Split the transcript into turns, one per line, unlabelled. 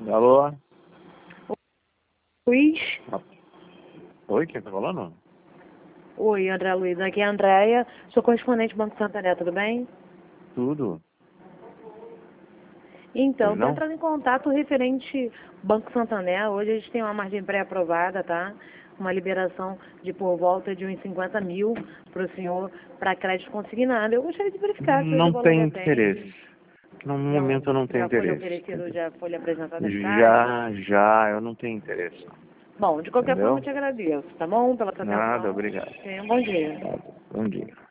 Alô?
Luiz?
Oi, quem tá falando?
Oi, André Luiz. Aqui é a Andréia. Sou correspondente do Banco Santander, tudo bem?
Tudo.
Então,
Pois
estou
não?
entrando em contato referente Banco Santander. Hoje a gente tem uma margem pré-aprovada, tá? Uma liberação de por volta de uns 50 mil para o senhor para crédito consignado. Eu gostaria de verificar se esse
Não
valor lhe
tem
atende.
interesse. No
Não,
momento eu não tenho
já foi lhe
interesse.
oferecido, já foi lhe apresentada esse caso?
Já, eu não tenho interesse.
Bom, de qualquer forma eu
Entendeu?
te agradeço, tá bom? Pela sua
Nada,
atenção.
obrigado.
Tenha um bom dia.
Nada. Bom dia.